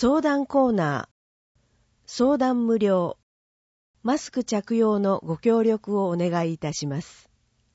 相談コーナー、相談無料、マスク着用のご協力をお願いいたします。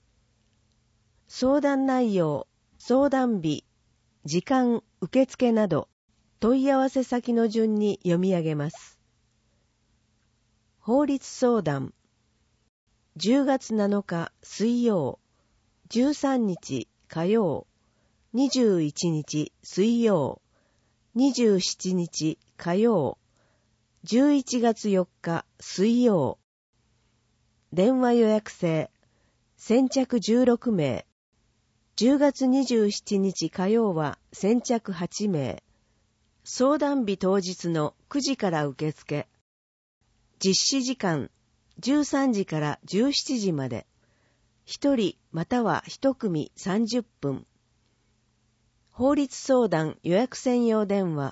相談内容、相談日、時間、受付など、問い合わせ先の順に読み上げます。法律相談、10月7日水曜、13日火曜、21日水曜、27日火曜、11月4日水曜。電話予約制、先着16名。10月27日火曜は先着8名。相談日当日の9時から受付。実施時間、13時から17時まで。1人または1組30分。法律相談予約専用電話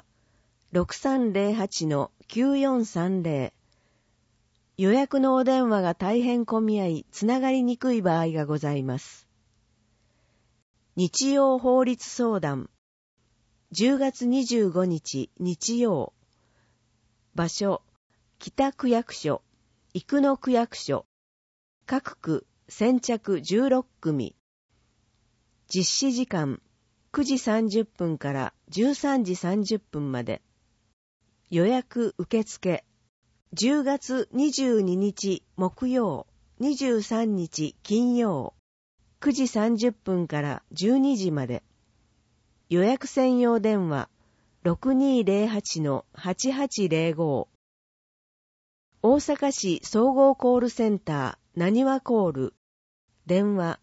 6308-9430。予約のお電話が大変混み合いつながりにくい場合がございます。日曜法律相談10月25日日曜。場所北区役所、生野区役所。各区先着16組。実施時間9時30分から13時30分まで。予約受付。10月22日木曜、23日金曜。9時30分から12時まで。予約専用電話 6208-8805。大阪市総合コールセンターなにわコール。電話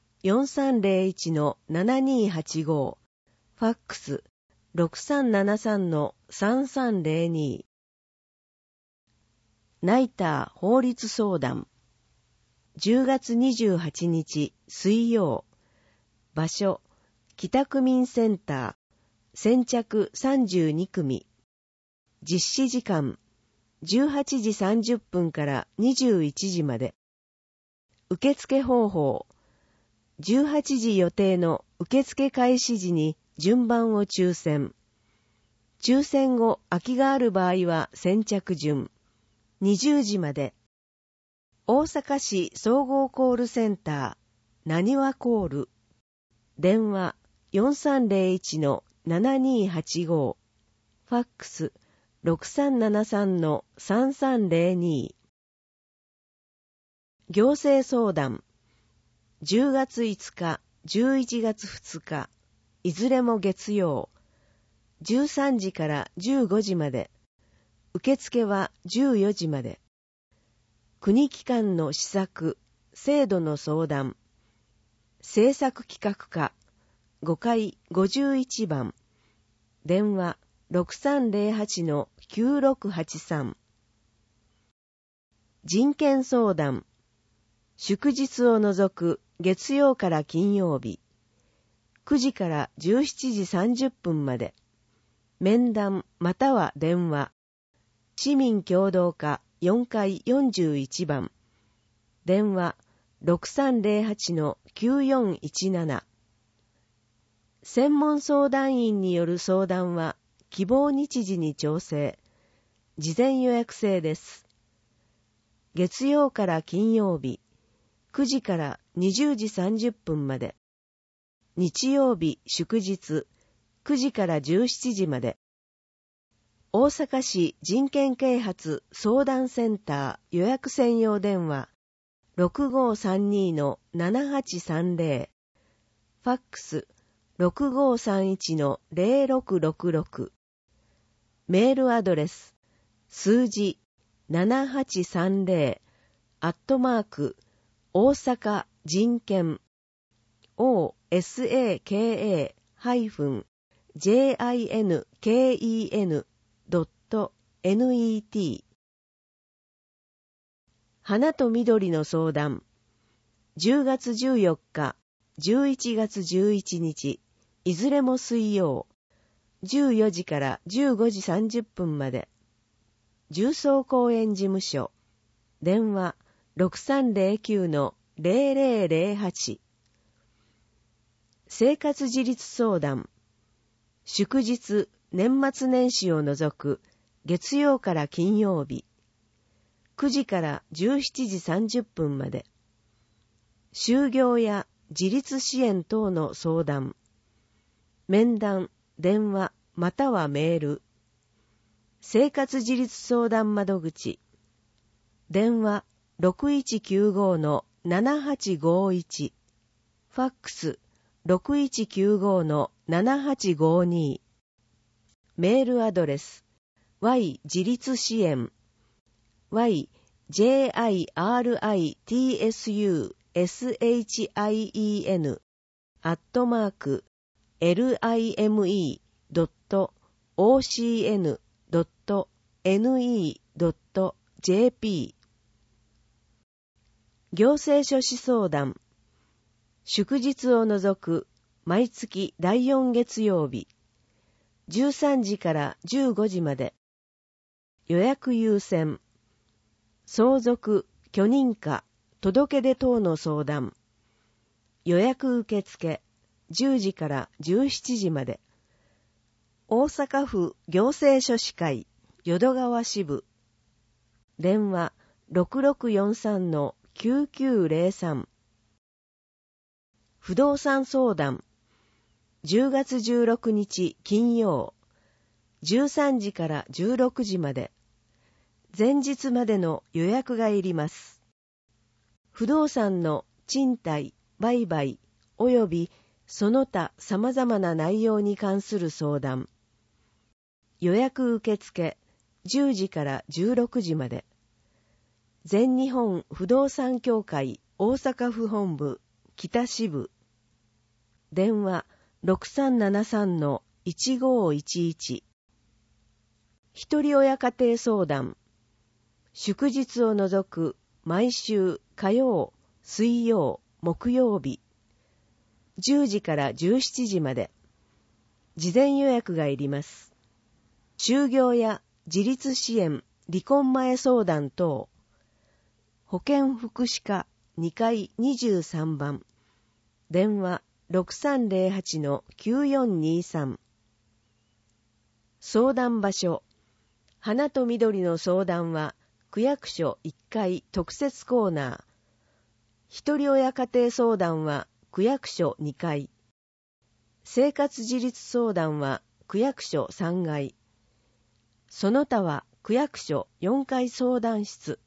4301-7285。ファックス 6373-3302。ナイター法律相談10月28日水曜。場所北区民センター先着32組。実施時間18時30分から21時まで。受付方法18時予定の受付開始時に順番を抽選。抽選後空きがある場合は先着順。20時まで。大阪市総合コールセンターなにわコール。電話 4301-7285。ファックス 6373-3302。行政相談10月5日、11月2日。いずれも月曜。13時から15時まで。受付は14時まで。国機関の施策、制度の相談。政策企画課、5階51番。電話 6308-9683。人権相談。祝日を除く月曜から金曜日。9時から17時30分まで。面談または電話。市民協働課4階41番。電話 6308-9417。専門相談員による相談は希望日時に調整。事前予約制です。月曜から金曜日。9時から20時30分まで。日曜日祝日9時から17時まで。大阪市人権啓発相談センター予約専用電話 6532-7830。ファックス 6531-0666。メールアドレス数字7830大阪人権 osaka-jinken.net。 花と緑の相談10月14日、11月11日、いずれも水曜、14時から15時30分まで。重曹公園事務所、電話 6309-0008。生活自立相談、祝日、年末年始を除く月曜から金曜日、9時から17時30分まで、就業や自立支援等の相談、面談、電話またはメール、生活自立相談窓口、電話 6195-7851、ファックス 6195-7852、メールアドレス y 自立支援 yjiricien@lime.ocn.ne.jp。 行政書士相談、祝日を除く毎月第4月曜日、13時から15時まで、予約優先、相続、許認可、届け出等の相談、予約受付、10時から17時まで、大阪府行政書士会、淀川支部、電話 6643-9903。不動産相談、10月16日金曜、13時から16時まで、前日までの予約がいります。不動産の賃貸、売買、およびその他様々な内容に関する相談。予約受付、10時から16時まで。全日本不動産協会大阪府本部北支部。電話 6373-1511。一人親家庭相談。祝日を除く毎週火曜、水曜、木曜日。10時から17時まで。事前予約がいります。就業や自立支援、離婚前相談等。保健福祉課2階23番。電話 6308-9423。相談場所。花と緑の相談は区役所1階特設コーナー。一人親家庭相談は区役所2階。生活自立相談は区役所3階。その他は区役所4階相談室。